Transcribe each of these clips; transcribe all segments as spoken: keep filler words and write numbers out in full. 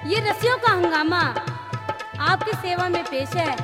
ये रस्सियों का हंगामा आपकी सेवा में पेश है।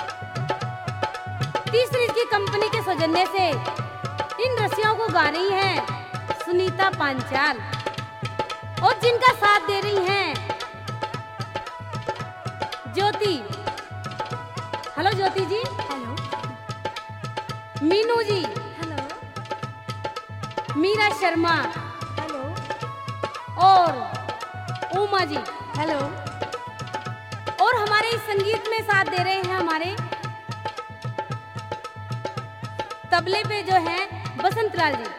तीसरी की कंपनी के सौजन्य से इन रस्सियों को गा रही हैं सुनीता पांचाल और जिनका साथ दे रही हैं ज्योति। हेलो ज्योति जी। Hello. Meenu ji. Hello. Meera Sharma. Hello. और उमा जी। हेलो। और हमारे इस संगीत में साथ दे रहे हैं हमारे तबले पे जो है बसंतलाल जी।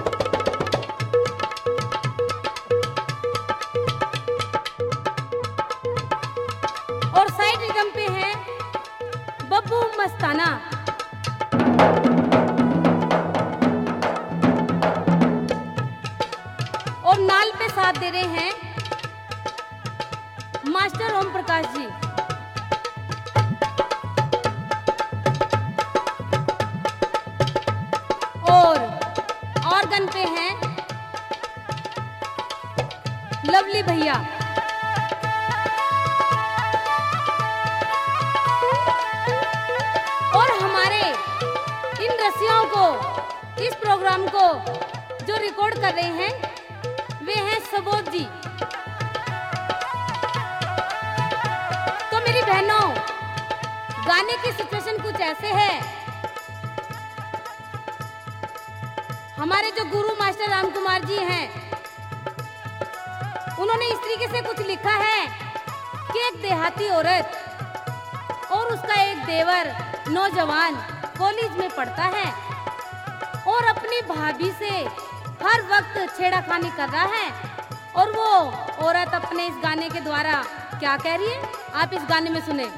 और साइड रिदम पे हैं बब्बू मस्ताना। और नाल पे साथ दे रहे हैं मास्टर ओम प्रकाश जी। और ऑर्गन पे हैं लवली भैया। और हमारे इन रस्सियों को, इस प्रोग्राम को जो रिकॉर्ड कर रहे हैं वे हैं सबोध जी। तो मेरी बहनों, गाने की सिचुएशन कुछ ऐसे है। हमारे जो गुरु मास्टर राम कुमार जी हैं, उन्होंने इस तरीके से कुछ लिखा है कि एक देहाती औरत और उसका एक देवर नौजवान कॉलेज में पढ़ता है और अपनी भाभी से हर वक्त छेड़खानी कर रहा है। और वो औरत अपने इस गाने के द्वारा क्या कह रही है, आप इस गाने में सुने।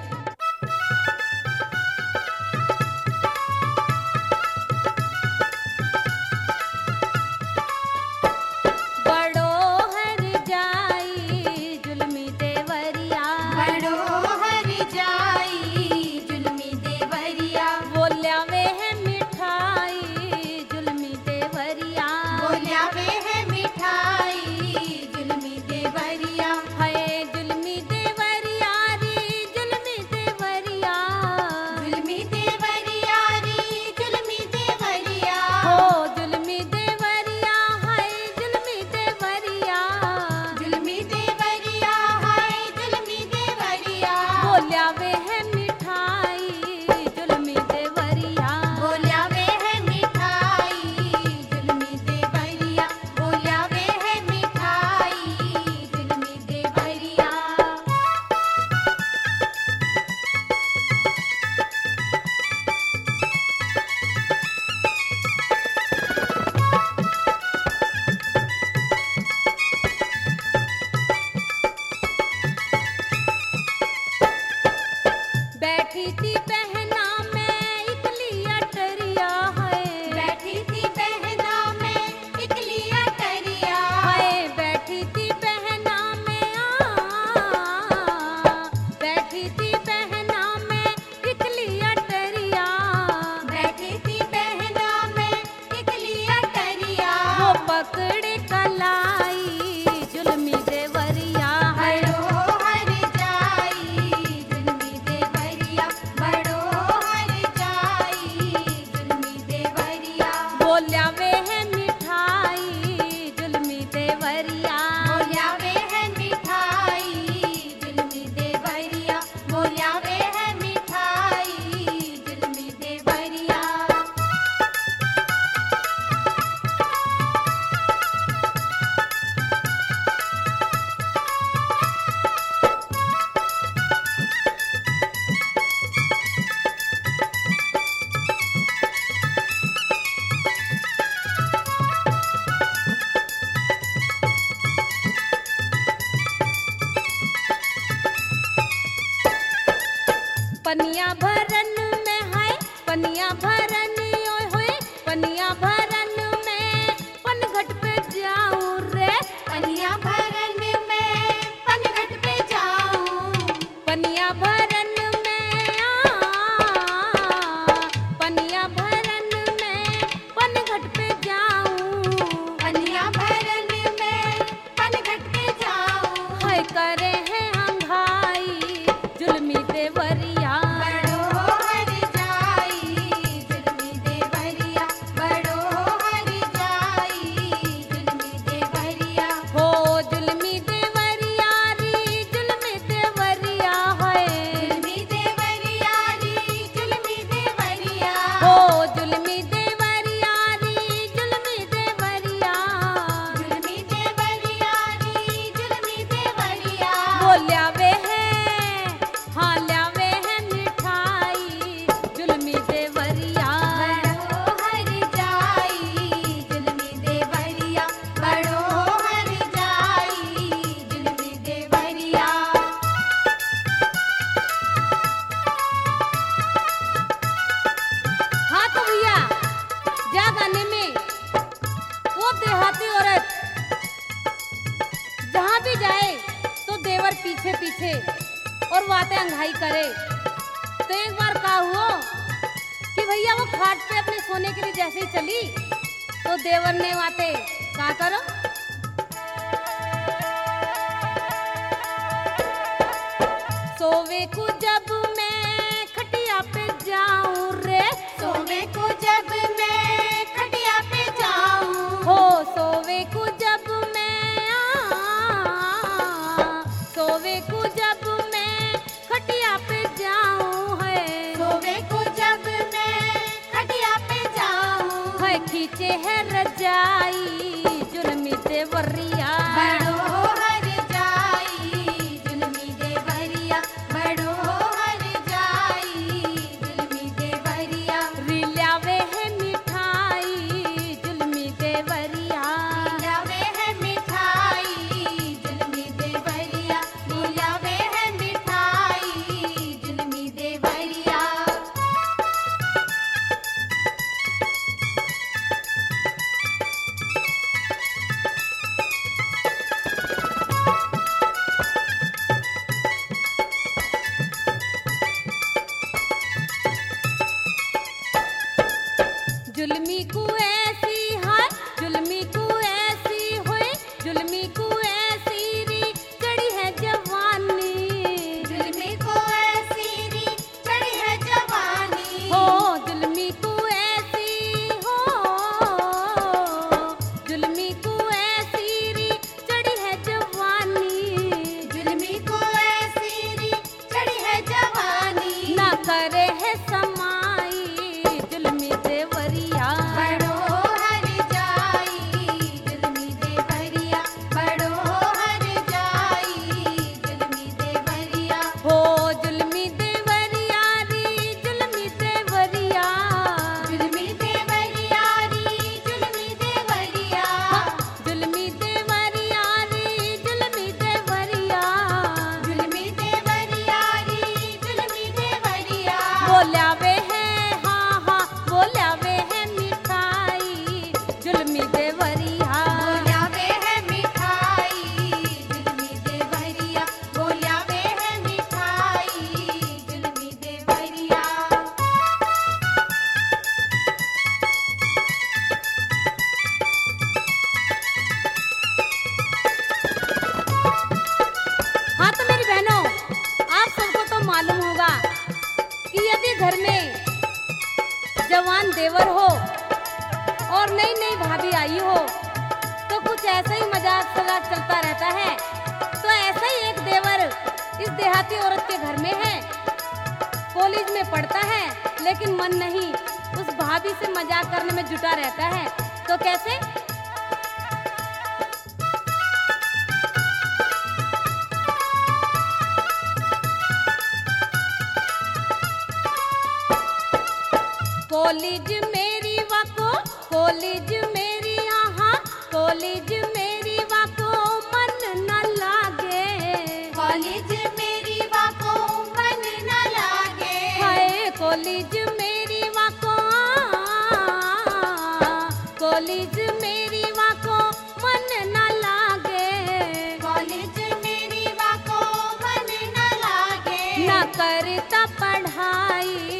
पनिया भरन में है पनिया भरन ओए होए पनिया भरन में पनघट पे जाऊं रे पनिया भरन में पनघट पे जाऊं पनिया भरन में आ पनिया भरन में पनघट पे जाऊं पनिया भरन में पनघट पे जाऊं है करे हैं देवर पीछे पीछे और बातें अंघाई करे। तो एक बार का हुआ कि भैया वो खाट पे अपने सोने के लिए जैसे ही चली तो देवर ने बातें कहा करो सोवे को जब मैं खटिया पे जाऊं रे, सोवे को जब मैं खटिया पे जाऊं, हो सोवे को जब मैं आ, सोवे को जब मैं खटिया पे जाऊं है, सोवे को जब मैं खटिया पे जाऊं, है खींचे है रजाई जुल्मी देवरिया, बड़ो हर जाई जुल्मी देवरिया, बड़ो हर जाई जुल्मी देवरिया, रिलावे है मिठाई जुल्मी देवरिया, मिलावे है मिठाई जुल्मी देवरिया, मिलावे है मिठाई जुल्मी देवरिया। जुल्मी को ऐसी है जुल्मी को ऐसी होए जुल्मी को ऐसी री चढ़ी है जवानी, जुल्मी को ऐसी री चढ़ी है जवानी, हो जुल्मी को ऐसी हो जुल्मी को ऐसी री चढ़ी है जवानी, जुल्मी को ऐसी री चढ़ी है जवानी, ना करे है समाई जुल्मी देवरिया, बड़ो हर जाई जुल्मी देवरिया, बड़ो हर जाई जुल्मी देवरिया, हो जुल्मी देवरिया री जुल्मी देवरिया, जुल्मी देवरिया री जुल्मी देवरिया, जुल्मी देवरिया री जुल्मी देवरिया, जुल्मी देवरिया री जुल्मी देवरिया, बोल्या वे है हाँ हाँ बोल्या वे है मिठाई जुल्मी देवरिया, बोलिया वे है मिठाई जुल्मी देवरिया, बोलिया वे है मिठाई जुल्मी देवरिया। हाँ तो मेरी बहनों आप सबको तो मालूम होगा कि यदि घर में जवान देवर हो और नई नई भाभी आई हो तो कुछ ऐसा ही मजाक सलाक चलता रहता है। तो ऐसा ही एक देवर इस देहाती औरत के घर में है, कॉलेज में पढ़ता है लेकिन मन नहीं उस भाभी से मजाक करने में जुटा रहता है। तो कैसे कॉलेज मेरी वाको कॉलेज मेरी यहाँ कॉलेज मेरी वाको मन न लागे, कॉलेज मेरी वाको मन न लागे, हाय कॉलेज मेरी वाको कॉलेज मेरी वाको मन न लागे, कॉलेज मेरी वाको मन न लागे, न करता पढ़ाई